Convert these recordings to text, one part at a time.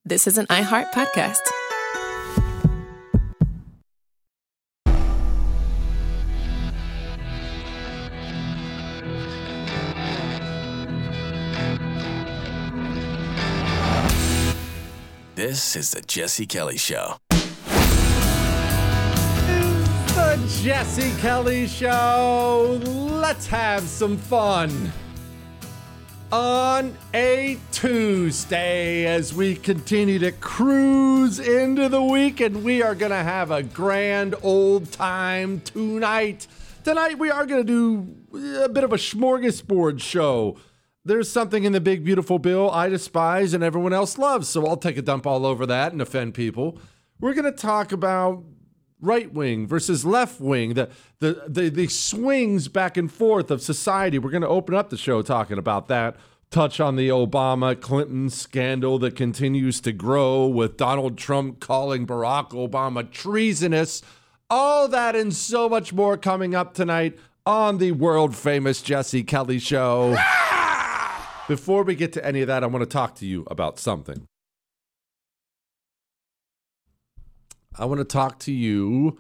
This is an iHeart podcast. This is the Jesse Kelly Show. The Jesse Kelly Show. Let's have some fun on a Tuesday as we continue to cruise into the week, and we are going to have a grand old time tonight. Tonight we are going to do a bit of a smorgasbord show. There's something in the big, beautiful bill I despise and everyone else loves, so I'll take a dump all over that and offend people. We're going to talk about right wing versus left wing, the swings back and forth of society. We're going to open up the show talking about that. Touch on the Obama-Clinton scandal that continues to grow with Donald Trump calling Barack Obama treasonous. All that and so much more coming up tonight on the world-famous Jesse Kelly Show. Before we get to any of that, I want to talk to you about something. I want to talk to you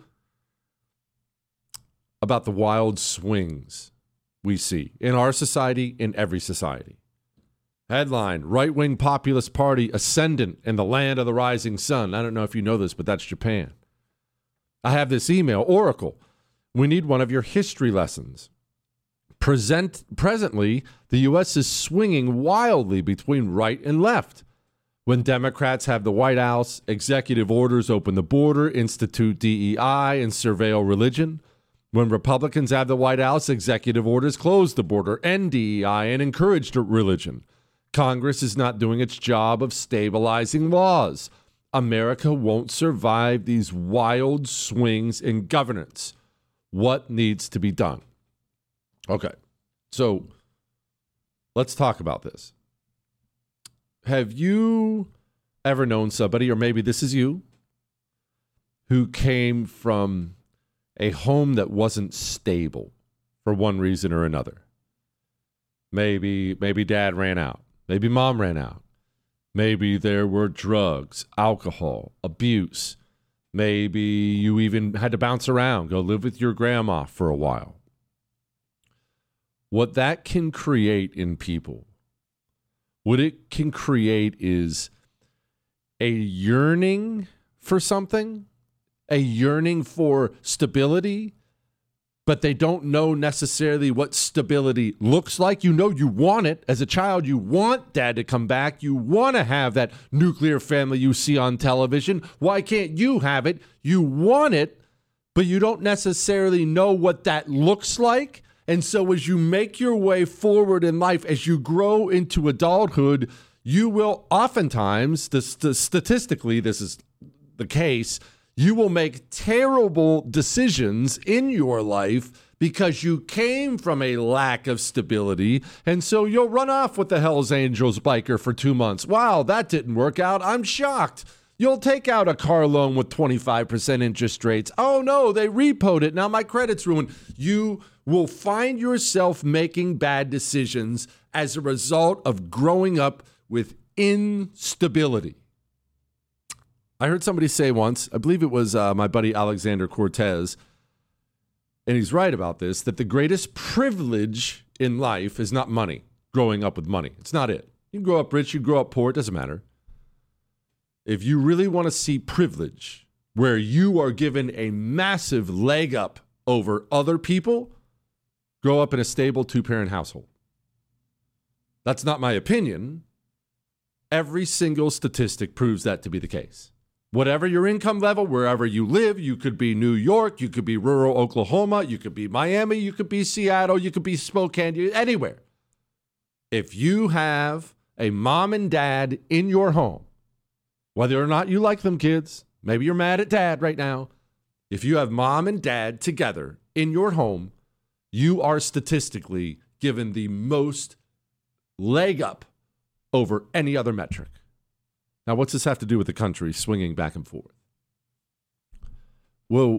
about the wild swings we see in our society, in every society. Headline, right-wing populist party ascendant in the land of the rising sun. I don't know if you know this, but that's Japan. I have this email, Oracle. We need one of your history lessons. Presently, the U.S. is swinging wildly between right and left. When Democrats have the White House, executive orders open the border, institute DEI, and surveil religion. When Republicans have the White House, executive orders close the border, end DEI, and encourage religion. Congress is not doing its job of stabilizing laws. America won't survive these wild swings in governance. What needs to be done? Okay, so let's talk about this. Have you ever known somebody, or maybe this is you, who came from a home that wasn't stable for one reason or another? Maybe dad ran out. Maybe mom ran out. Maybe there were drugs, alcohol, abuse. Maybe you even had to bounce around, go live with your grandma for a while. What that can create in people, what it can create is a yearning for something, a yearning for stability, but they don't know necessarily what stability looks like. You know you want it. As a child, you want dad to come back. You want to have that nuclear family you see on television. Why can't you have it? You want it, but you don't necessarily know what that looks like. And so as you make your way forward in life, as you grow into adulthood, you will oftentimes, statistically this is the case, you will make terrible decisions in your life because you came from a lack of stability. And so you'll run off with the Hells Angels biker for 2 months. Wow, that didn't work out. I'm shocked. You'll take out a car loan with 25% interest rates. Oh no, they repoed it. Now my credit's ruined. You will find yourself making bad decisions as a result of growing up with instability. I heard somebody say once, I believe it was my buddy Alexander Cortez, and he's right about this, that the greatest privilege in life is not money, growing up with money. It's not it. You can grow up rich, you grow up poor, it doesn't matter. If you really want to see privilege, where you are given a massive leg up over other people, grow up in a stable 2-parent household. That's not my opinion. Every single statistic proves that to be the case. Whatever your income level, wherever you live, you could be New York, you could be rural Oklahoma, you could be Miami, you could be Seattle, you could be Spokane, anywhere. If you have a mom and dad in your home, whether or not you like them, kids, maybe you're mad at dad right now. If you have mom and dad together in your home, you are statistically given the most leg up over any other metric. Now, what's this have to do with the country swinging back and forth? Well,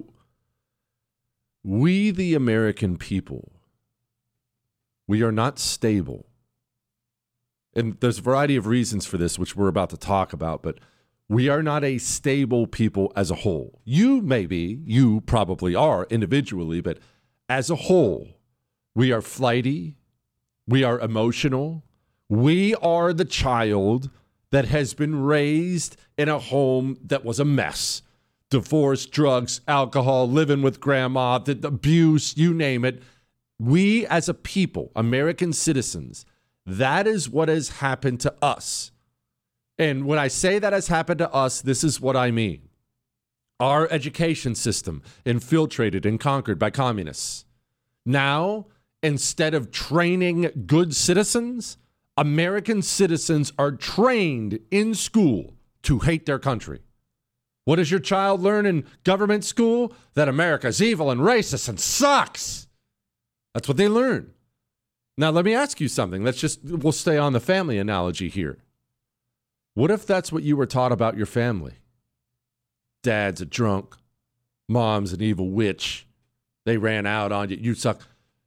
we, the American people, we are not stable. And there's a variety of reasons for this, which we're about to talk about, but We are not a stable people as a whole. You probably are individually, but as a whole, we are flighty. We are emotional. We are the child that has been raised in a home that was a mess. Divorce, drugs, alcohol, living with grandma, the abuse, you name it. We as a people, American citizens, that is what has happened to us. And when I say that has happened to us, this is what I mean. Our education system infiltrated and conquered by communists. Now, instead of training good citizens, American citizens are trained in school to hate their country. What does your child learn in government school? That America's evil and racist and sucks. That's what they learn. Now, let me ask you something. We'll stay on the family analogy here. What if that's what you were taught about your family? Dad's a drunk. Mom's an evil witch. They ran out on you. You suck.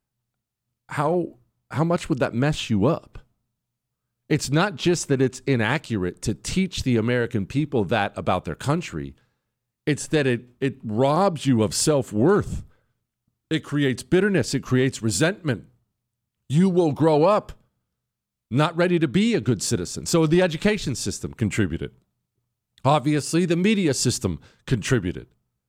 How much would that mess you up? It's not just that it's inaccurate to teach the American people that about their country. It's that it robs you of self-worth. It creates bitterness. It creates resentment. You will grow up not ready to be a good citizen. So the education system contributed. Obviously, the media system contributed.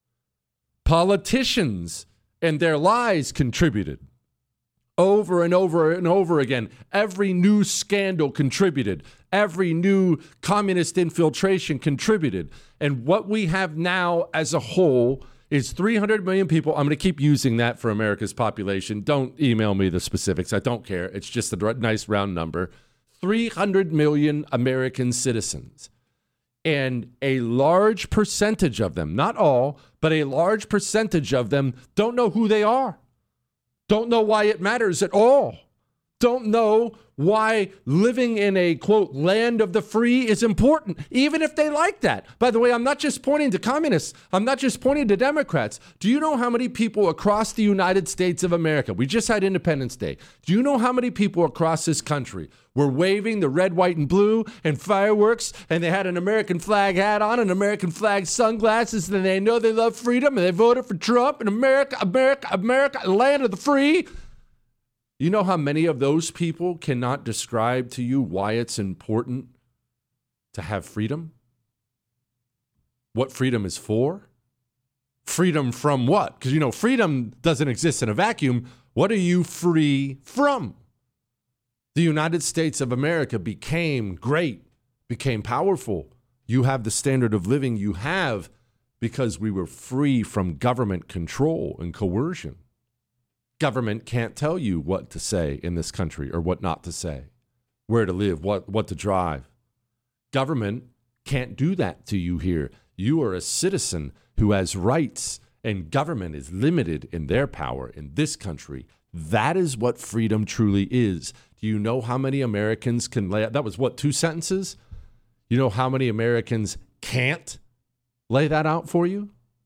Politicians and their lies contributed. Over and over and over again, every new scandal contributed. Every new communist infiltration contributed. And what we have now as a whole is 300 million people. I'm going to keep using that for America's population. Don't email me the specifics. I don't care. It's just a nice round number. 300 million American citizens. And a large percentage of them, not all, but a large percentage of them don't know who they are. Don't know why it matters at all. Don't know why living in a, quote, land of the free is important, even if they like that. By the way, I'm not just pointing to communists. I'm not just pointing to Democrats. Do you know how many people across the United States of America, we just had Independence Day. Do you know how many people across this country were waving the red, white, and blue and fireworks, and they had an American flag hat on and American flag sunglasses, and they know they love freedom, and they voted for Trump and America, land of the free? You know how many of those people cannot describe to you why it's important to have freedom? What freedom is for? Freedom from what? Because, freedom doesn't exist in a vacuum. What are you free from? The United States of America became great, became powerful. You have the standard of living you have because we were free from government control and coercion. Government can't tell you what to say in this country or what not to say, where to live, what to drive. Government can't do that to you here. You are a citizen who has rights, and government is limited in their power in this country. That is what freedom truly is. Do you know how many Americans can lay out? That was what, 2 sentences? You know how many Americans can't lay that out for you?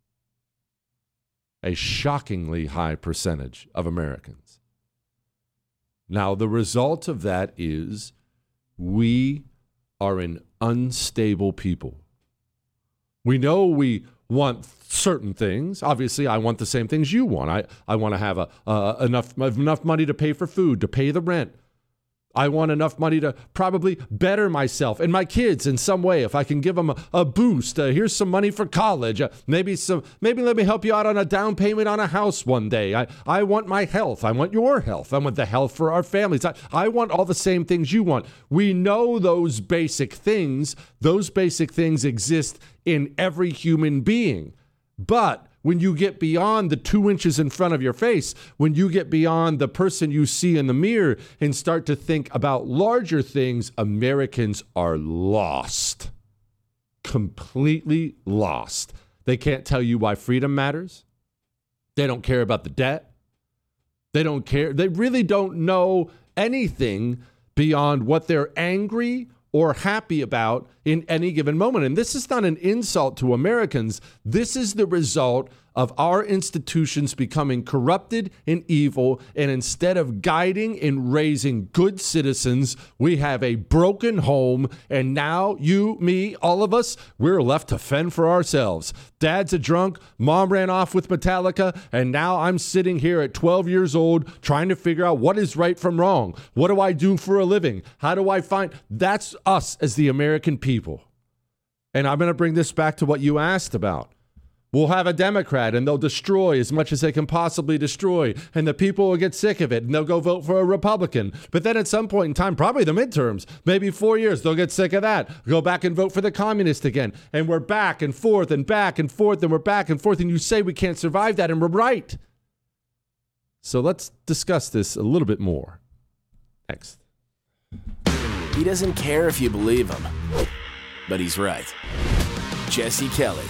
A shockingly high percentage of Americans. Now, the result of that is we are an unstable people. We know we want certain things. Obviously, I want the same things you want. I want to have enough money to pay for food, to pay the rent. I want enough money to probably better myself and my kids in some way. If I can give them a boost, here's some money for college. Maybe let me help you out on a down payment on a house one day. I want my health. I want your health. I want the health for our families. I want all the same things you want. We know those basic things. Those basic things exist in every human being. But when you get beyond the 2 inches in front of your face, when you get beyond the person you see in the mirror and start to think about larger things, Americans are lost. Completely lost. They can't tell you why freedom matters. They don't care about the debt. They don't care. They really don't know anything beyond what they're angry or happy about in any given moment. And this is not an insult to Americans. This is the result of our institutions becoming corrupted and evil, and instead of guiding and raising good citizens, we have a broken home, and now you, me, all of us, we're left to fend for ourselves. Dad's a drunk, mom ran off with Metallica, and now I'm sitting here at 12 years old trying to figure out what is right from wrong. What do I do for a living? How do I find? That's us as the American people. And I'm going to bring this back to what you asked about. We'll have a Democrat and they'll destroy as much as they can possibly destroy. And the people will get sick of it and they'll go vote for a Republican. But then at some point in time, probably the midterms, maybe 4 years, they'll get sick of that. Go back and vote for the communist again. And we're back and forth and back and forth and we're back and forth. And you say we can't survive that and we're right. So let's discuss this a little bit more. Next. He doesn't care if you believe him, but he's right. Jesse Kelly.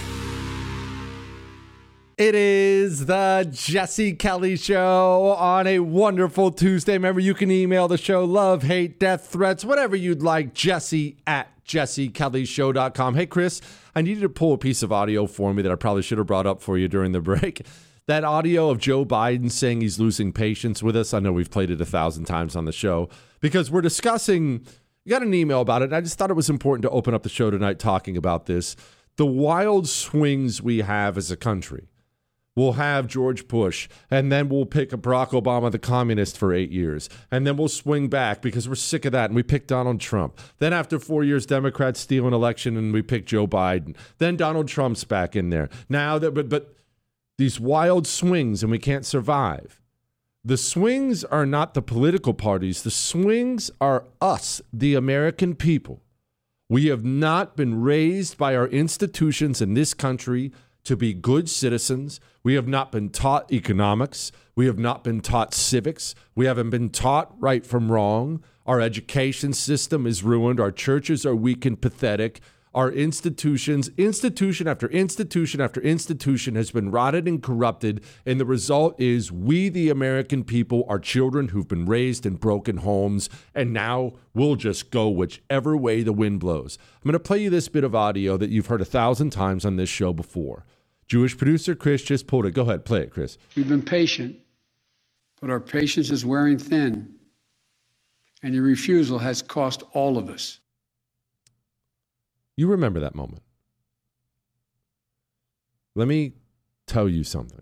It is the Jesse Kelly Show on a wonderful Tuesday. Remember, you can email the show, love, hate, death, threats, whatever you'd like, jesse@jessekellyshow.com. Hey, Chris, I needed to pull a piece of audio for me that I probably should have brought up for you during the break. That audio of Joe Biden saying he's losing patience with us. I know we've played it 1,000 times on the show because we're discussing, you got an email about it. And I just thought it was important to open up the show tonight talking about this. The wild swings we have as a country. We'll have George Bush, and then we'll pick Barack Obama, the communist, for 8 years. And then we'll swing back because we're sick of that, and we pick Donald Trump. Then after 4 years, Democrats steal an election, and we pick Joe Biden. Then Donald Trump's back in there. Now, but these wild swings, and we can't survive. The swings are not the political parties. The swings are us, the American people. We have not been raised by our institutions in this country to be good citizens. We have not been taught economics. We have not been taught civics. We haven't been taught right from wrong. Our education system is ruined. Our churches are weak and pathetic. Our institution after institution after institution has been rotted and corrupted. And the result is we, the American people, are children who've been raised in broken homes. And now we'll just go whichever way the wind blows. I'm going to play you this bit of audio that you've heard 1,000 times on this show before. Jewish producer Chris just pulled it. Go ahead, play it, Chris. We've been patient, but our patience is wearing thin, and your refusal has cost all of us. You remember that moment. Let me tell you something.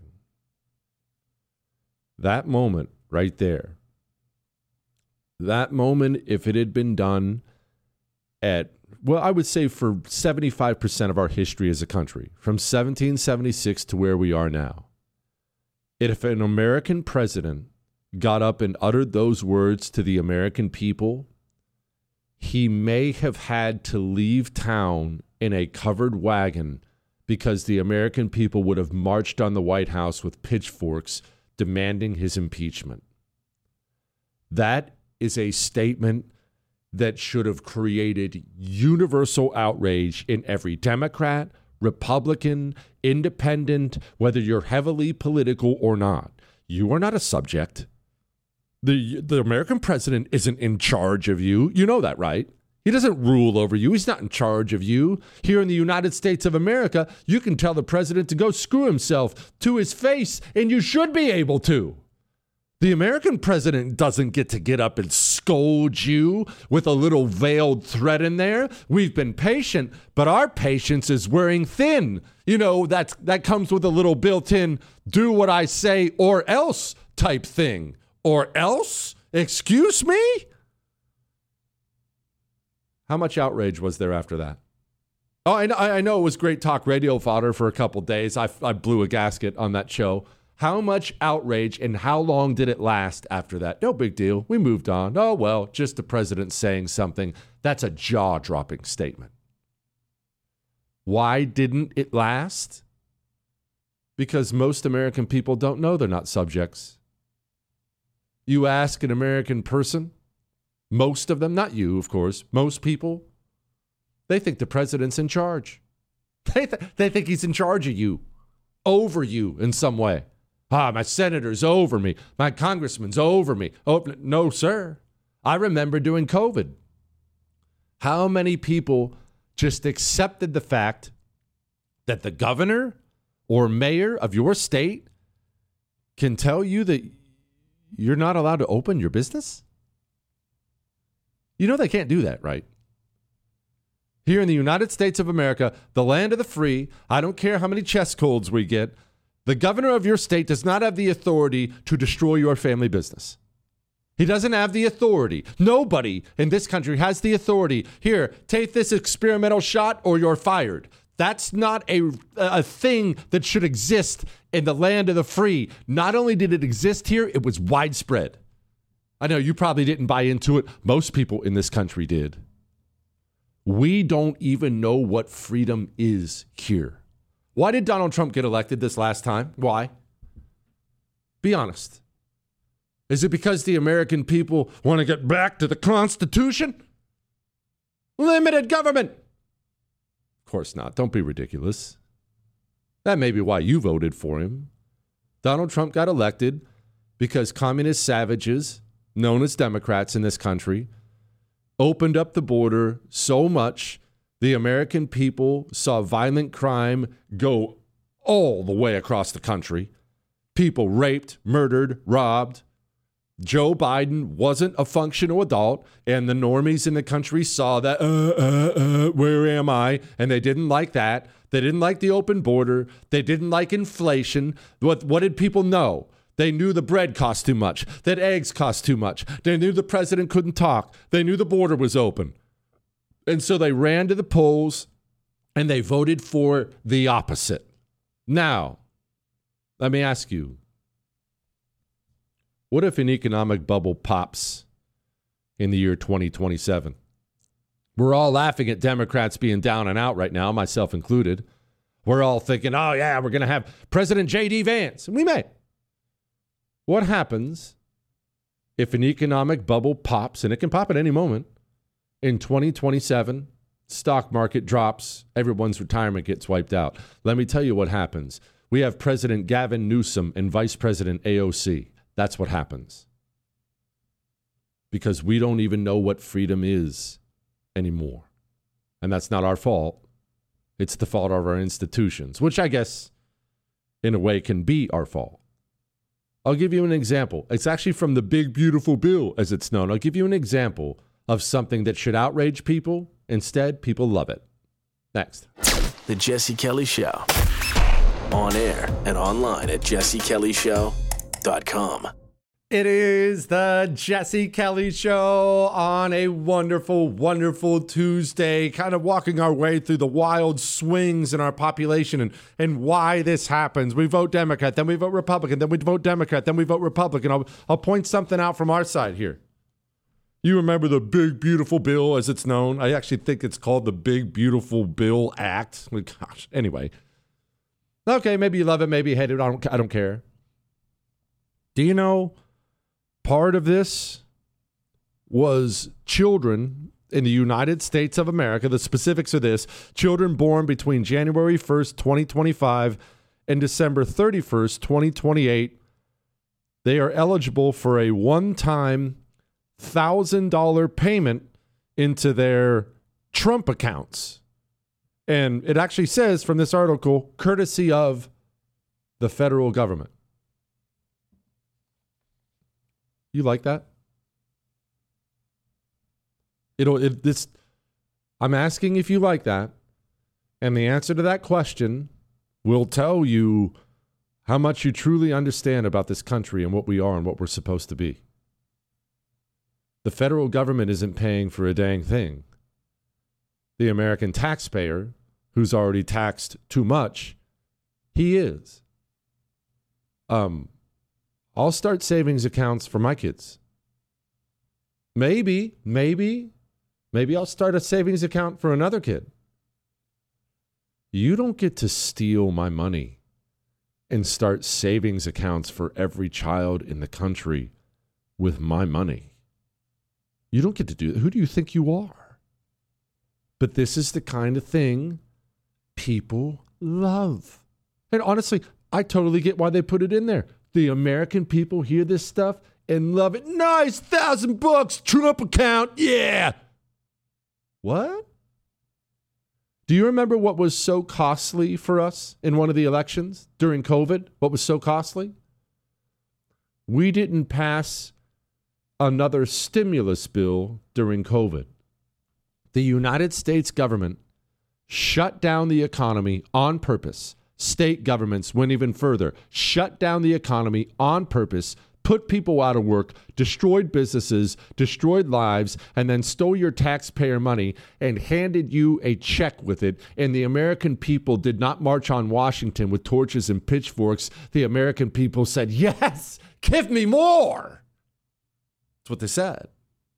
That moment right there, that moment, if it had been done at, well, I would say for 75% of our history as a country, from 1776 to where we are now, if an American president got up and uttered those words to the American people, he may have had to leave town in a covered wagon because the American people would have marched on the White House with pitchforks demanding his impeachment. That is a statement that should have created universal outrage in every Democrat, Republican, independent, whether you're heavily political or not. You are not a subject. The American president isn't in charge of you. You know that, right? He doesn't rule over you. He's not in charge of you. Here in the United States of America, you can tell the president to go screw himself to his face, and you should be able to. The American president doesn't get up and scold you with a little veiled threat in there. We've been patient, but our patience is wearing thin. You know, that comes with a little built-in do what I say or else type thing. Or else? Excuse me? How much outrage was there after that? Oh, I know it was great talk radio fodder for a couple days. I blew a gasket on that show. How much outrage and how long did it last after that? No big deal. We moved on. Oh, well, just the president saying something. That's a jaw-dropping statement. Why didn't it last? Because most American people don't know they're not subjects. You ask an American person, most of them, not you, of course, most people, they think the president's in charge. They think he's in charge of you, over you in some way. My senator's over me. My congressman's over me. Oh, no, sir. I remember during COVID, how many people just accepted the fact that the governor or mayor of your state can tell you that you're not allowed to open your business? You know they can't do that, right? Here in the United States of America, the land of the free, I don't care how many chess colds we get, the governor of your state does not have the authority to destroy your family business. He doesn't have the authority. Nobody in this country has the authority. Here, take this experimental shot or you're fired. That's not a thing that should exist in the land of the free. Not only did it exist here, it was widespread. I know you probably didn't buy into it. Most people in this country did. We don't even know what freedom is here. Why did Donald Trump get elected this last time? Why? Be honest. Is it because the American people want to get back to the Constitution? Limited government. Of course not. Don't be ridiculous. That may be why you voted for him. Donald Trump got elected because communist savages, known as Democrats in this country, opened up the border so much the American people saw violent crime go all the way across the country. People raped, murdered, robbed. Joe Biden wasn't a functional adult, and the normies in the country saw that, where am I? And they didn't like that. They didn't like the open border. They didn't like inflation. What did people know? They knew the bread cost too much, that eggs cost too much. They knew the president couldn't talk. They knew the border was open. And so they ran to the polls and they voted for the opposite. Now, let me ask you, what if an economic bubble pops in the year 2027? We're all laughing at Democrats being down and out right now, myself included. We're all thinking, oh yeah, we're going to have President J.D. Vance. And we may. What happens if an economic bubble pops, and it can pop at any moment, in 2027, stock market drops, everyone's retirement gets wiped out? Let me tell you what happens. We have President Gavin Newsom and Vice President AOC. That's what happens. Because we don't even know what freedom is anymore. And that's not our fault. It's the fault of our institutions, which I guess in a way can be our fault. I'll give you an example. It's actually from the Big Beautiful Bill, as it's known. I'll give you an example of something that should outrage people. Instead, people love it. Next. The Jesse Kelly Show. On air and online at jessekellyshow.com. It is the Jesse Kelly Show on a wonderful, wonderful Tuesday, kind of walking our way through the wild swings in our population and why this happens. We vote Democrat, then we vote Republican, then we vote Democrat, then we vote Republican. I'll point something out from our side here. You remember the Big Beautiful Bill, as it's known? I actually think it's called the Big Beautiful Bill Act. Gosh, anyway. Okay, maybe you love it, maybe you hate it. I don't care. Do you know part of this was children in the United States of America? The specifics are this: children born between January 1st, 2025 and December 31st, 2028, they are eligible for a one-time $1,000 payment into their Trump accounts. And it actually says from this article, courtesy of the federal government. You like that? I'm asking if you like that, and the answer to that question will tell you how much you truly understand about this country and what we are and what we're supposed to be. The federal government isn't paying for a dang thing. The American taxpayer, who's already taxed too much, he is. I'll start savings accounts for my kids. Maybe I'll start a savings account for another kid. You don't get to steal my money and start savings accounts for every child in the country with my money. You don't get to do that. Who do you think you are? But this is the kind of thing people love. And honestly, I totally get why they put it in there. The American people hear this stuff and love it. Nice, $1,000, Trump account, yeah. What? Do you remember what was so costly for us in one of the elections during COVID? What was so costly? We didn't pass another stimulus bill during COVID. The United States government shut down the economy on purpose. State governments went even further, shut down the economy on purpose, put people out of work, destroyed businesses, destroyed lives, and then stole your taxpayer money and handed you a check with it. And the American people did not march on Washington with torches and pitchforks. The American people said, yes, give me more. That's what they said.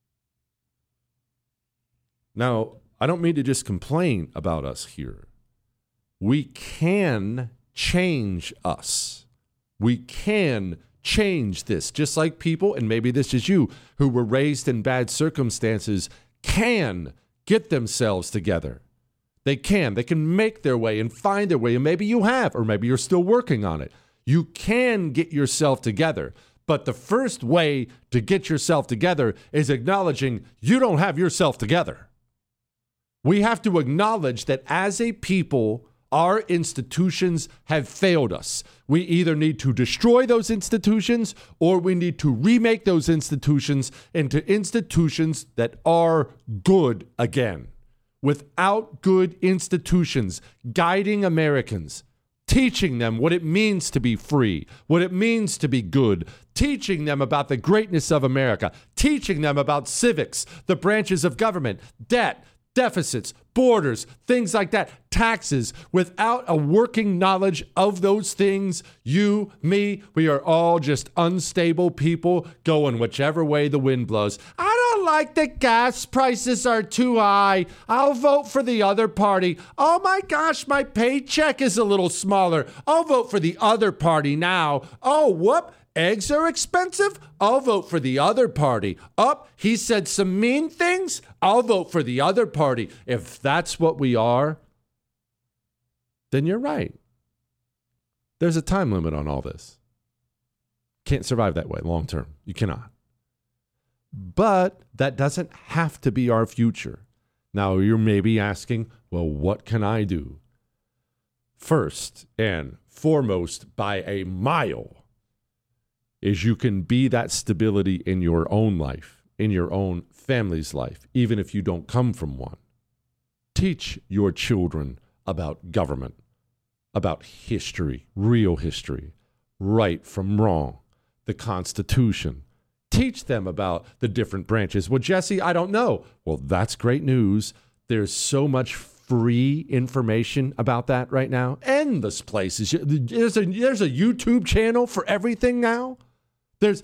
Now, I don't mean to just complain about us here. We can change us. We can change this, just like people, and maybe this is you, who were raised in bad circumstances, can get themselves together. They can make their way and find their way, and maybe you have, or maybe you're still working on it. You can get yourself together, but the first way to get yourself together is acknowledging you don't have yourself together. We have to acknowledge that as a people, our institutions have failed us. We either need to destroy those institutions or we need to remake those institutions into institutions that are good again. Without good institutions guiding Americans, teaching them what it means to be free, what it means to be good, teaching them about the greatness of America, teaching them about civics, the branches of government, debt, deficits, borders, things like that, taxes. Without a working knowledge of those things, you, me, we are all just unstable people going whichever way the wind blows. I don't like that gas prices are too high. I'll vote for the other party. Oh my gosh, my paycheck is a little smaller. I'll vote for the other party now. Oh, whoop. Eggs are expensive? I'll vote for the other party. He said some mean things? I'll vote for the other party. If that's what we are, then you're right. There's a time limit on all this. Can't survive that way long term. You cannot. But that doesn't have to be our future. Now, you're maybe asking, well, what can I do? First and foremost, by a mile, is you can be that stability in your own life, in your own family's life, even if you don't come from one. Teach your children about government, about history, real history, right from wrong, the Constitution. Teach them about the different branches. Well, Jesse, I don't know. Well, that's great news. There's so much free information about that right now. Endless places. There's a YouTube channel for everything now. There's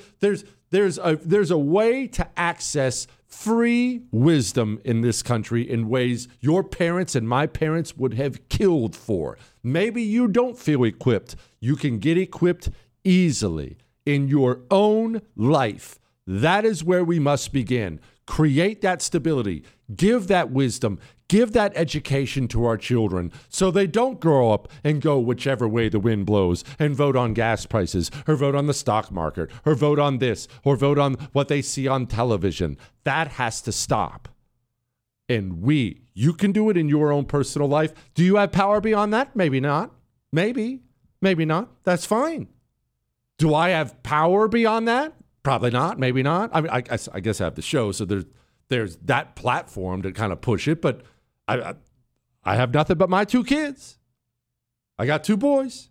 a way to access free wisdom in this country in ways your parents and my parents would have killed for. Maybe you don't feel equipped. You can get equipped easily in your own life. That is where we must begin. Create that stability. Give that wisdom. Give that education to our children so they don't grow up and go whichever way the wind blows and vote on gas prices or vote on the stock market or vote on this or vote on what they see on television. That has to stop. And you can do it in your own personal life. Do you have power beyond that? Maybe not. Maybe not. That's fine. Do I have power beyond that? Probably not. Maybe not. I mean, I guess I have the show, so there's that platform to kind of push it, but I have nothing but my 2 kids. I got 2 boys.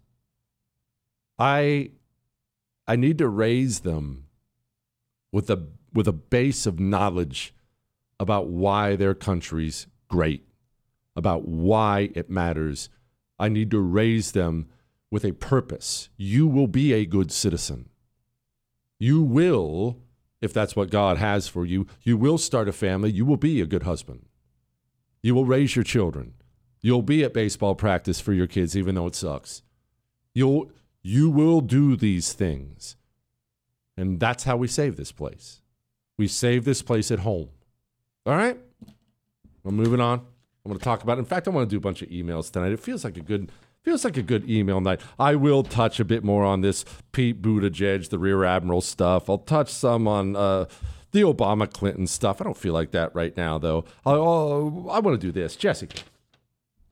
I need to raise them with a base of knowledge about why their country's great, about why it matters. I need to raise them with a purpose. You will be a good citizen. You will, if that's what God has for you, you will start a family. You will be a good husband. You will raise your children. You'll be at baseball practice for your kids, even though it sucks. You will do these things. And that's how we save this place. We save this place at home. All right? I'm moving on. I'm going to talk about it. In fact, I want to do a bunch of emails tonight. It feels like a good email night. I will touch a bit more on this Pete Buttigieg, the Rear Admiral stuff. I'll touch some on the Obama-Clinton stuff. I don't feel like that right now, though. I want to do this. Jesse,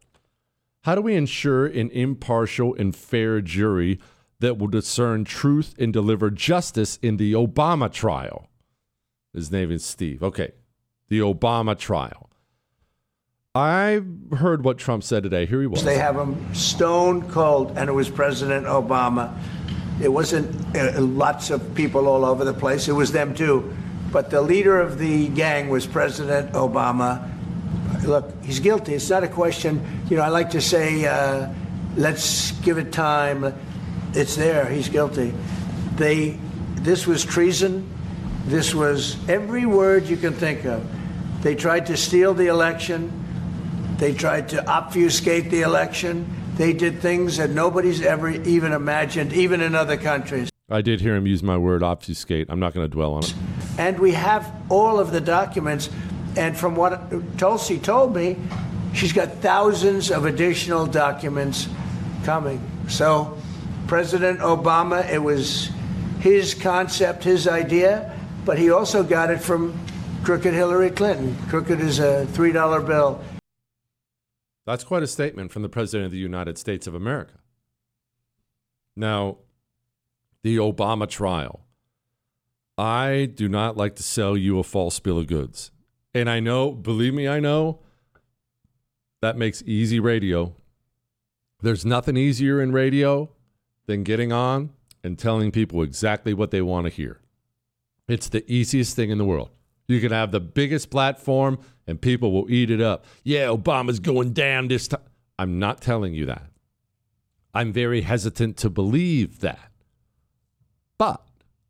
How do we ensure an impartial and fair jury that will discern truth and deliver justice in the Obama trial? His name is Steve. Okay, the Obama trial. I heard what Trump said today. Here he was. They have him stone cold, and it was President Obama. It wasn't lots of people all over the place. It was them too. But the leader of the gang was President Obama. Look, he's guilty. It's not a question. I like to say, let's give it time. It's there. He's guilty. This was treason. This was every word you can think of. They tried to steal the election. They tried to obfuscate the election. They did things that nobody's ever even imagined, even in other countries. I did hear him use my word obfuscate. I'm not going to dwell on it. And we have all of the documents. And from what Tulsi told me, she's got thousands of additional documents coming. So President Obama, it was his concept, his idea, but he also got it from crooked Hillary Clinton. Crooked is a $3 bill. That's quite a statement from the President of the United States of America. Now, the Obama trial. I do not like to sell you a false bill of goods. And I know, believe me, I know, that makes easy radio. There's nothing easier in radio than getting on and telling people exactly what they want to hear. It's the easiest thing in the world. You can have the biggest platform and people will eat it up. Yeah, Obama's going down this time. I'm not telling you that. I'm very hesitant to believe that. But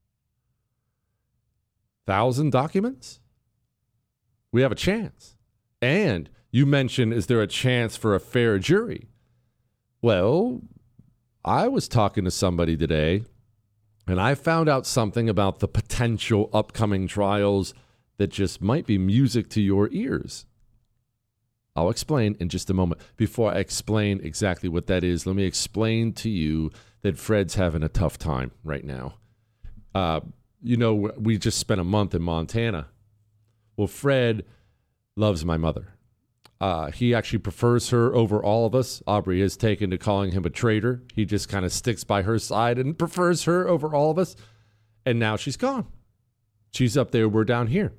1,000 documents? We have a chance. And you mentioned, is there a chance for a fair jury? Well, I was talking to somebody today, and I found out something about the potential upcoming trials that just might be music to your ears. I'll explain in just a moment. Before I explain exactly what that is, let me explain to you that Fred's having a tough time right now. We just spent a month in Montana. Well, Fred loves my mother. He actually prefers her over all of us. Aubrey has taken to calling him a traitor. He just kind of sticks by her side and prefers her over all of us. And now she's gone. She's up there. We're down here.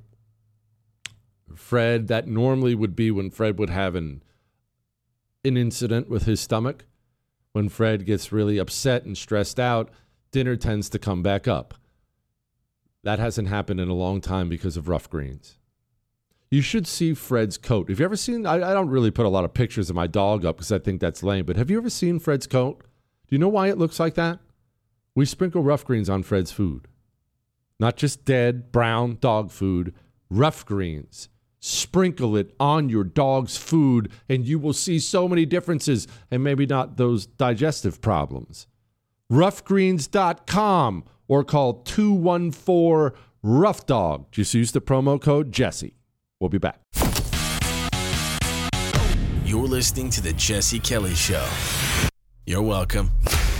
Fred, that normally would be when Fred would have an incident with his stomach. When Fred gets really upset and stressed out, dinner tends to come back up. That hasn't happened in a long time because of rough greens. You should see Fred's coat. Have you ever seen, I don't really put a lot of pictures of my dog up because I think that's lame, but have you ever seen Fred's coat? Do you know why it looks like that? We sprinkle rough greens on Fred's food. Not just dead, brown dog food, rough greens. Sprinkle it on your dog's food and you will see so many differences and maybe not those digestive problems. Roughgreens.com or call 214-ROUGH-DOG. Just use the promo code Jesse. We'll be back. You're listening to The Jesse Kelly Show. You're welcome.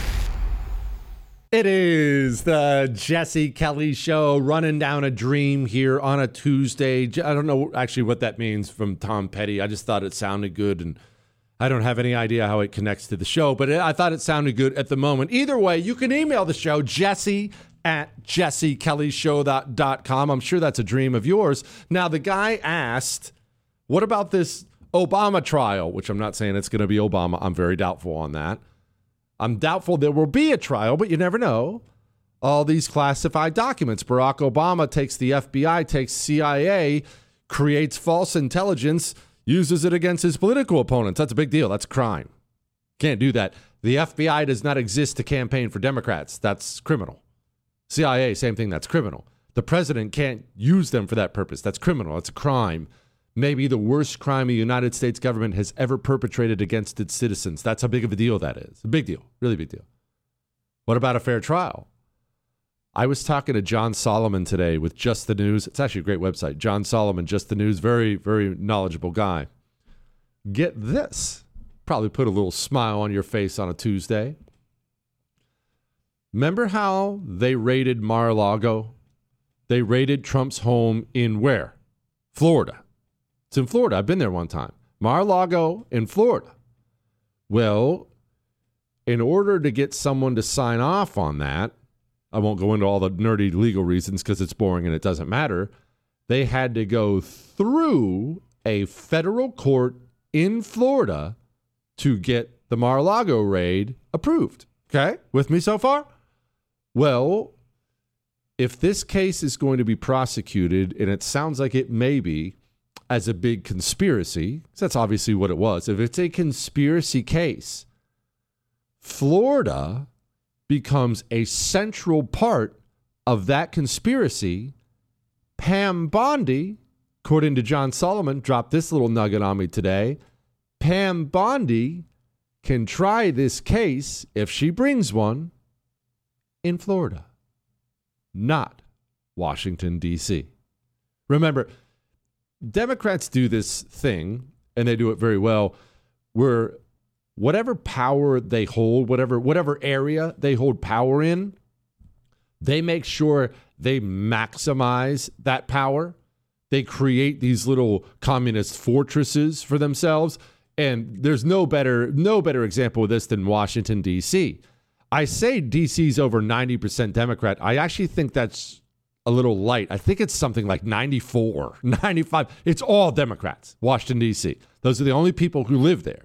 It is the Jesse Kelly Show, running down a dream here on a Tuesday. I don't know actually what that means from Tom Petty. I just thought it sounded good, and I don't have any idea how it connects to the show, but I thought it sounded good at the moment. Either way, you can email the show, jesse@jessekellyshow.com. I'm sure that's a dream of yours. Now, the guy asked, what about this Obama trial, which I'm not saying it's going to be Obama. I'm very doubtful on that. I'm doubtful there will be a trial, but you never know. All these classified documents. Barack Obama takes the FBI, takes CIA, creates false intelligence, uses it against his political opponents. That's a big deal. That's a crime. Can't do that. The FBI does not exist to campaign for Democrats. That's criminal. CIA, same thing. That's criminal. The president can't use them for that purpose. That's criminal. That's a crime. Maybe the worst crime the United States government has ever perpetrated against its citizens. That's how big of a deal that is. A big deal. Really big deal. What about a fair trial? I was talking to John Solomon today with Just the News. It's actually a great website. John Solomon, Just the News. Very, very knowledgeable guy. Get this. Probably put a little smile on your face on a Tuesday. Remember how they raided Mar-a-Lago? They raided Trump's home in where? Florida. It's in Florida. I've been there one time. Mar-a-Lago in Florida. Well, in order to get someone to sign off on that, I won't go into all the nerdy legal reasons because it's boring and it doesn't matter. They had to go through a federal court in Florida to get the Mar-a-Lago raid approved. Okay? With me so far? Well, if this case is going to be prosecuted, and it sounds like it may be, as a big conspiracy, because that's obviously what it was, if it's a conspiracy case, Florida becomes a central part of that conspiracy. Pam Bondi, according to John Solomon, dropped this little nugget on me today. Pam Bondi can try this case, if she brings one, in Florida, not Washington, D.C. Remember, Democrats do this thing, and they do it very well, where whatever power they hold, whatever area they hold power in, they make sure they maximize that power. They create these little communist fortresses for themselves. And there's no better example of this than Washington, D.C. I say D.C.'s over 90% Democrat. I actually think that's a little light. I think it's something like 94, 95. It's all Democrats, Washington, D.C. Those are the only people who live there.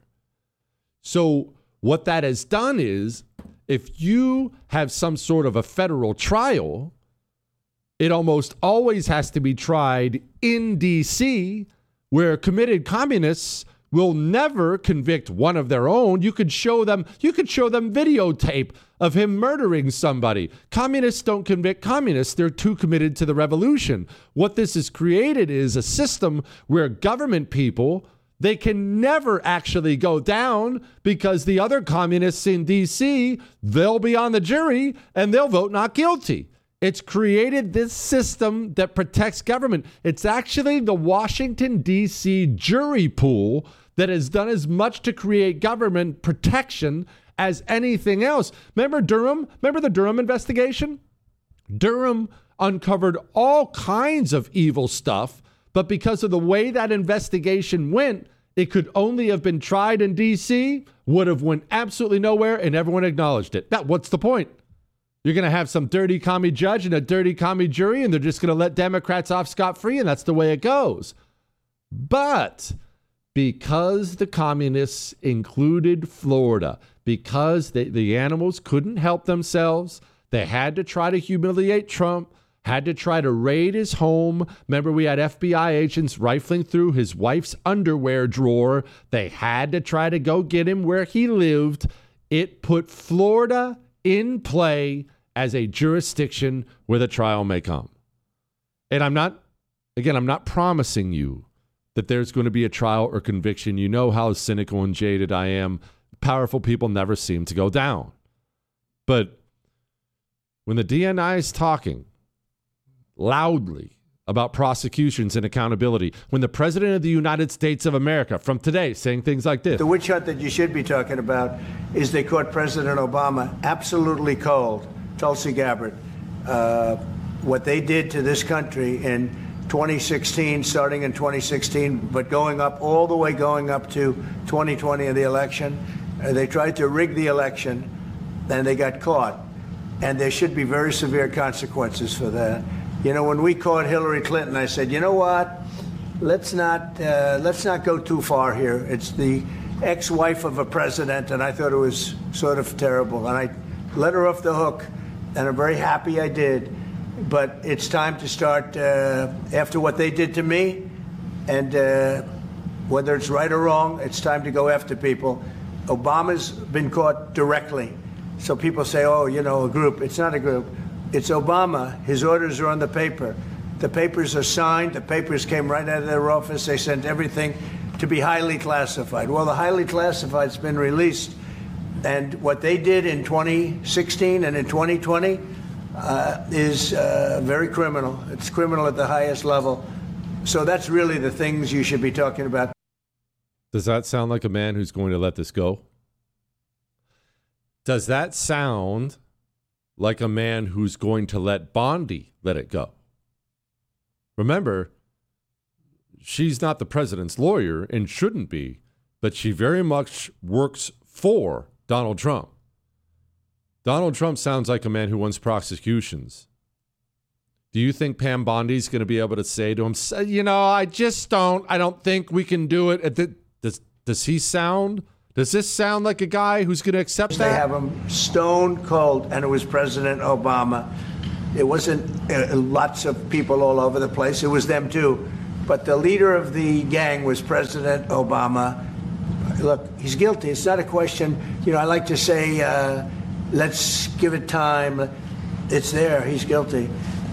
So what that has done is, if you have some sort of a federal trial, it almost always has to be tried in D.C., where committed communists will never convict one of their own. You could show them videotape of him murdering somebody. Communists don't convict communists. They're too committed to the revolution. What this has created is a system where government people, they can never actually go down because the other communists in D.C., they'll be on the jury and they'll vote not guilty. It's created this system that protects government. It's actually the Washington, D.C. jury pool that has done as much to create government protection as anything else. Remember Durham? Remember the Durham investigation? Durham uncovered all kinds of evil stuff, but because of the way that investigation went, it could only have been tried in D.C., would have went absolutely nowhere, and everyone acknowledged it. Now, what's the point? You're going to have some dirty commie judge and a dirty commie jury, and they're just going to let Democrats off scot-free, and that's the way it goes. But because the communists included Florida, because the animals couldn't help themselves, they had to try to humiliate Trump, had to try to raid his home. Remember, we had FBI agents rifling through his wife's underwear drawer. They had to try to go get him where he lived. It put Florida in play as a jurisdiction where the trial may come. And I'm not promising you that there's going to be a trial or conviction. You know how cynical and jaded I am. Powerful people never seem to go down. But when the DNI is talking loudly about prosecutions and accountability, when the President of the United States of America from today saying things like this. The witch hunt that you should be talking about is they caught President Obama absolutely cold, Tulsi Gabbard. What they did to this country in 2016, starting in 2016, but going up to 2020 in the election. They tried to rig the election, and they got caught. And there should be very severe consequences for that. You know, when we caught Hillary Clinton, I said, you know what? Let's not go too far here. It's the ex-wife of a president, and I thought it was sort of terrible. And I let her off the hook, and I'm very happy I did. But it's time to start, after what they did to me, and whether it's right or wrong, it's time to go after people. Obama's been caught directly. So people say, oh, you know, a group. It's not a group. It's Obama. His orders are on the paper. The papers are signed. The papers came right out of their office. They sent everything to be highly classified. Well, the highly classified's been released. And what they did in 2016 and in 2020 is very criminal. It's criminal at the highest level. So that's really the things you should be talking about. Does that sound like a man who's going to let this go? Does that sound like a man who's going to let Bondi let it go? Remember, she's not the president's lawyer and shouldn't be, but she very much works for Donald Trump. Donald Trump sounds like a man who wants prosecutions. Do you think Pam Bondi's going to be able to say to him, I don't think we can do it? Does he sound, does this sound like a guy who's going to accept that? They have him stone cold, and it was President Obama. It wasn't lots of people all over the place. It was them too. But the leader of the gang was President Obama. Look, he's guilty. It's not a question. I like to say, let's give it time. It's there. He's guilty.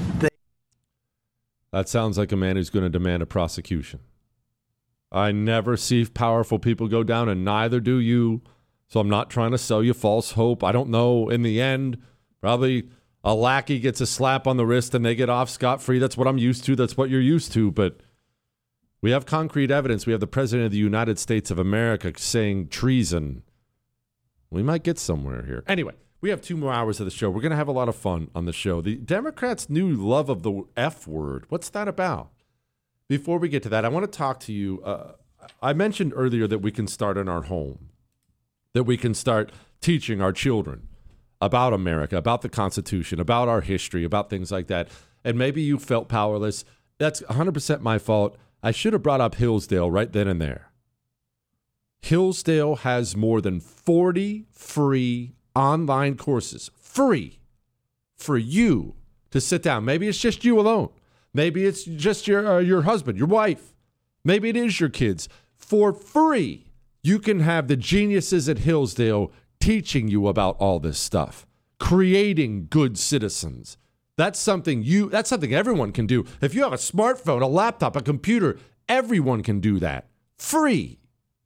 That sounds like a man who's going to demand a prosecution. I never see powerful people go down, and neither do you. So I'm not trying to sell you false hope. I don't know. In the end, probably a lackey gets a slap on the wrist and they get off scot-free. That's what I'm used to. That's what you're used to. But we have concrete evidence. We have the President of the United States of America saying treason. We might get somewhere here. Anyway, we have 2 more hours of the show. We're going to have a lot of fun on the show. The Democrats' new love of the F word. What's that about? Before we get to that, I want to talk to you. I mentioned earlier that we can start in our home, that we can start teaching our children about America, about the Constitution, about our history, about things like that. And maybe you felt powerless. That's 100% my fault. I should have brought up Hillsdale right then and there. Hillsdale has more than 40 free online courses, free, for you to sit down. Maybe it's just you alone. Maybe it's just your husband, your wife. Maybe it is your kids. For free, you can have the geniuses at Hillsdale teaching you about all this stuff, creating good citizens. That's something everyone can do. If you have a smartphone, a laptop, a computer, everyone can do that. Free.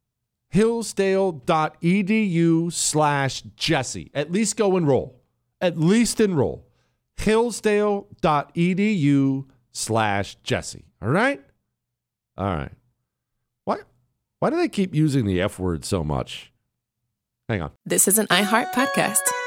Hillsdale.edu/Jesse. At least go enroll. At least enroll. Hillsdale.edu/Jesse. All right? All right. Why do they keep using the F word so much? Hang on. This is an iHeart podcast.